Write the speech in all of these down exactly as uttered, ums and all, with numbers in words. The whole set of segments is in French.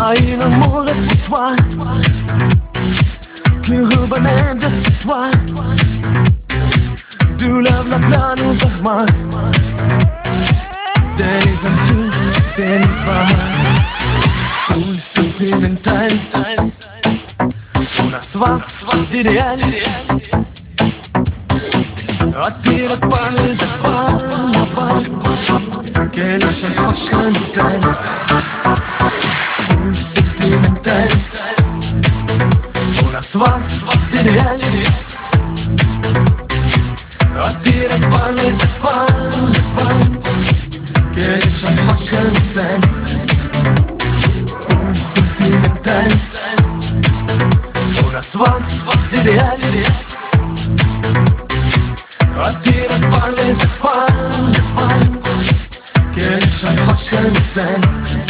Hai un amore pour toi qui revenait de toi. Du lèves la plane vers moi. Delivery, delivery. Un sentimental. Una soif d'idéal. Attiré par les étoiles. Quelle chaque prochaine un sentimental. Una soif d'idéal. Attiré par les étoiles. Quelle chaque prochaine un sentimental. Una soif d'idéal. Attiré par les étoiles. Quelle chaque prochaine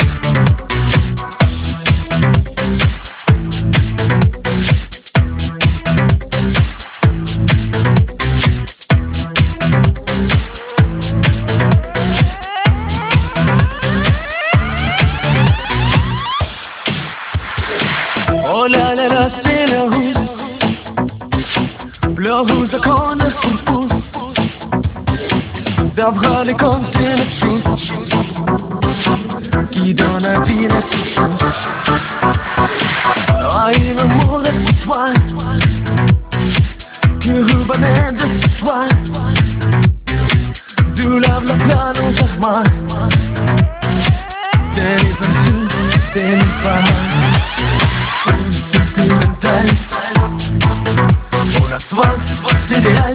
oh là là là, c'est le rouge. Le rouge de corne sous le pouce. D'avoir les contenus tous qui donne la vie à tous. Ah, il amour pour toi qui revenait de toi. Du lave la plane vers moi. Delivery, delivery. Un sentimental. Una soif d'idéal.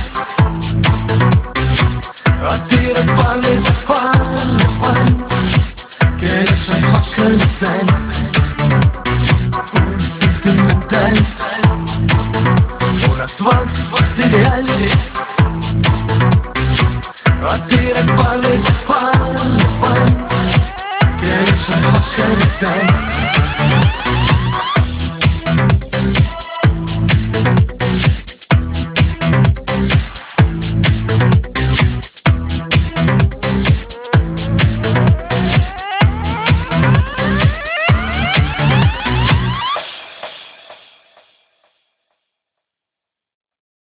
Attiré par les étoiles. Quelle chaque prochaine scène. Un sentimental. Una soif d'idéal. Attiré par les étoiles. Quelle chaque prochaine scène.